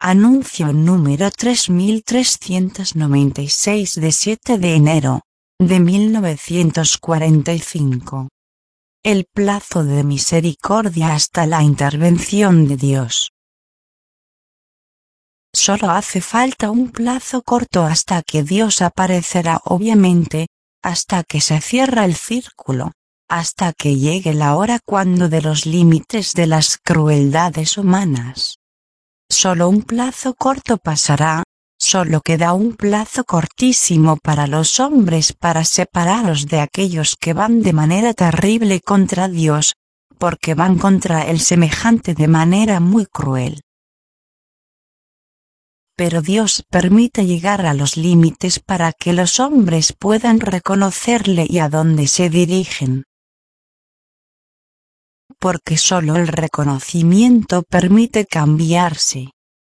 Anuncio número 3396 de 7 de enero de 1945. El plazo de misericordia hasta la intervención de Dios. Solo hace falta un plazo corto hasta que Dios aparecerá, obviamente, hasta que se cierra el círculo, hasta que llegue la hora cuando de los límites de las crueldades humanas. Solo un plazo corto pasará, solo queda un plazo cortísimo para los hombres para separaros de aquellos que van de manera terrible contra Dios, porque van contra el semejante de manera muy cruel. Pero Dios permite llegar a los límites para que los hombres puedan reconocerle y a dónde se dirigen. Porque solo el reconocimiento permite cambiarse.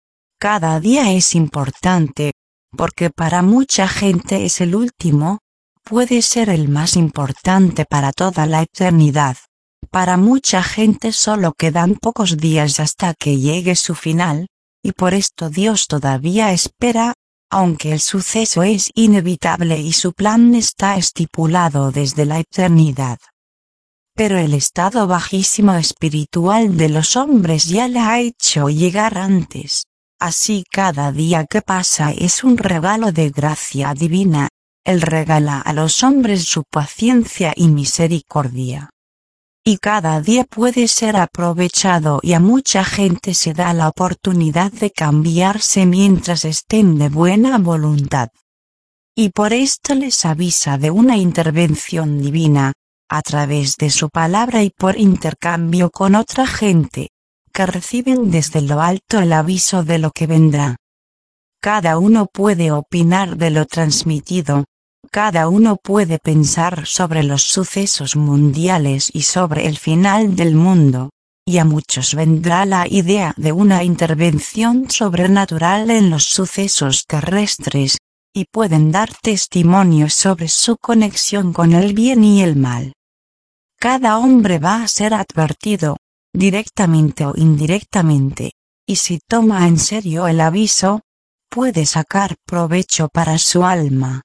Cada día es importante, porque para mucha gente es el último, puede ser el más importante para toda la eternidad. Para mucha gente solo quedan pocos días hasta que llegue su final, y por esto Dios todavía espera, aunque el suceso es inevitable y su plan está estipulado desde la eternidad. Pero el estado bajísimo espiritual de los hombres ya le ha hecho llegar antes. Así cada día que pasa es un regalo de gracia divina. Él regala a los hombres su paciencia y misericordia. Y cada día puede ser aprovechado y a mucha gente se da la oportunidad de cambiarse mientras estén de buena voluntad. Y por esto les avisa de una intervención divina, a través de su palabra y por intercambio con otra gente, que reciben desde lo alto el aviso de lo que vendrá. Cada uno puede opinar de lo transmitido, cada uno puede pensar sobre los sucesos mundiales y sobre el final del mundo, y a muchos vendrá la idea de una intervención sobrenatural en los sucesos terrestres, y pueden dar testimonio sobre su conexión con el bien y el mal. Cada hombre va a ser advertido, directamente o indirectamente, y si toma en serio el aviso, puede sacar provecho para su alma.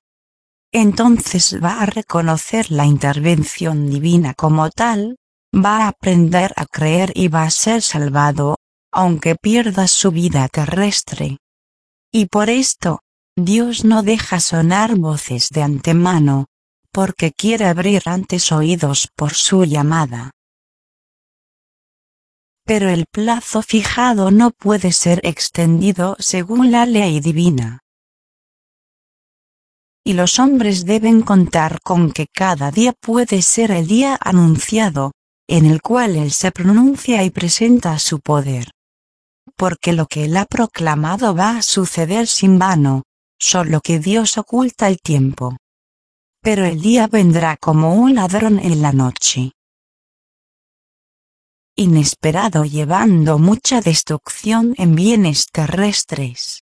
Entonces va a reconocer la intervención divina como tal, va a aprender a creer y va a ser salvado, aunque pierda su vida terrestre. Y por esto, Dios no deja sonar voces de antemano, porque quiere abrir antes oídos por su llamada. Pero el plazo fijado no puede ser extendido según la ley divina. Y los hombres deben contar con que cada día puede ser el día anunciado, en el cual Él se pronuncia y presenta su poder. Porque lo que Él ha proclamado va a suceder sin vano, solo que Dios oculta el tiempo. Pero el día vendrá como un ladrón en la noche. Inesperado, llevando mucha destrucción en bienes terrestres.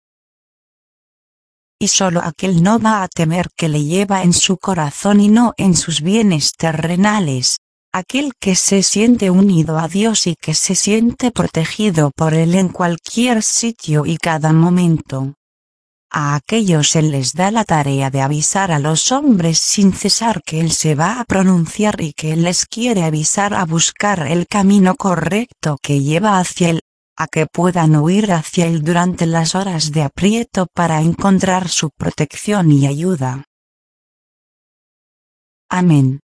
Y solo aquel no va a temer que le lleva en su corazón y no en sus bienes terrenales, aquel que se siente unido a Dios y que se siente protegido por Él en cualquier sitio y cada momento. A aquellos Él les da la tarea de avisar a los hombres sin cesar que Él se va a pronunciar y que Él les quiere avisar a buscar el camino correcto que lleva hacia Él, a que puedan huir hacia Él durante las horas de aprieto para encontrar su protección y ayuda. Amén.